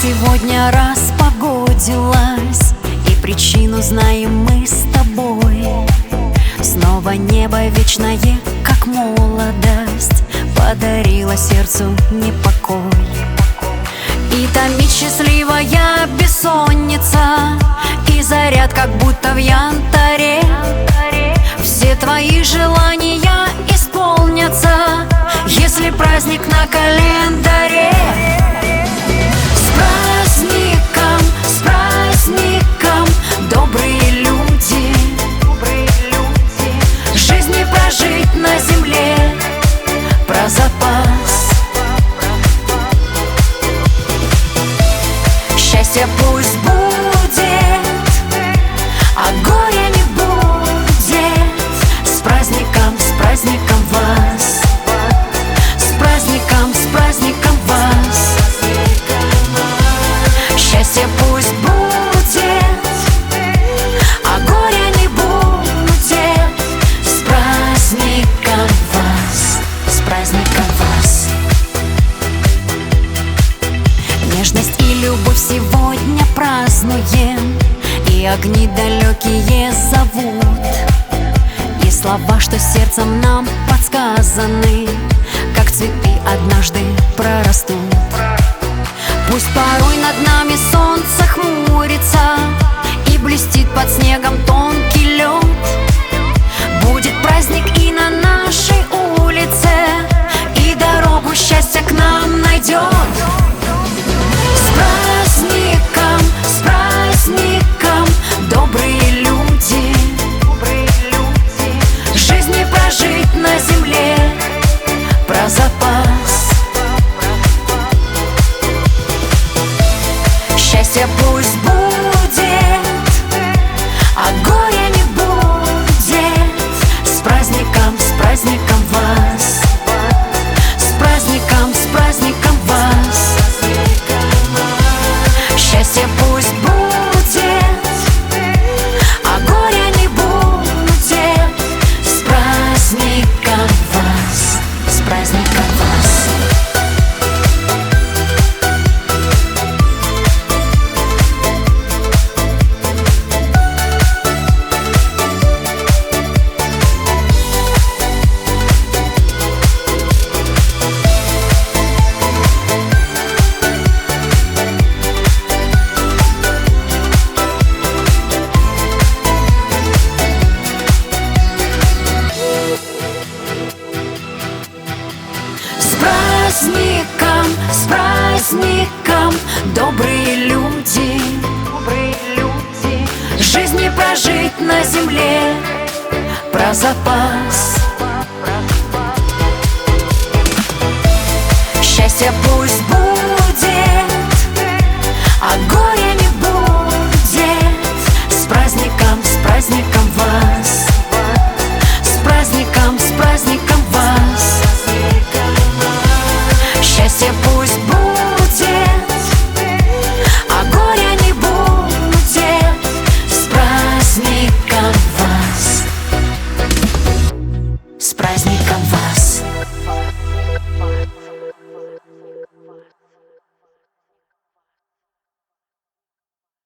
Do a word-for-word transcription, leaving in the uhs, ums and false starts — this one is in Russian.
сегодня распогодилась, и причину знаем мы с тобой. Снова небо вечное, как молодость, подарила сердцу непокой. И томит счастливая бессонница, и заряд как будто в янтаре. Все твои желания исполнятся, если праздник на календаре. С праздником, с праздником, добрые люди, жизни прожить на земле про запас. Счастье пусть будет, а горя не будет. С праздником, с праздником вас, с праздником, с праздником вас. Счастье пусть будет, а горя не будет. С праздником вас, с праздником вас. Нежность и любовь сегодня празднуем, и огни далекие зовут, и слова, что сердцем нам подсказаны, как цветы однажды прорастут. Пусть порой над нами солнце хмурится, и блестит под снегом тонкий лед. Будет праздник и на нашей улице, и дорогу счастья к нам найдет. С праздником, с праздником, добрые люди, жизни прожить на земле про запас. Счастье пусть будет, а горя не будет. С праздником, с праздником вас, с праздником, с праздником вас. Счастье пусть будет, а горя не будет. С праздником вас, с праздником вас. С праздником, с праздником, добрые люди, жизни прожить на земле про запас. Счастье пусть будет.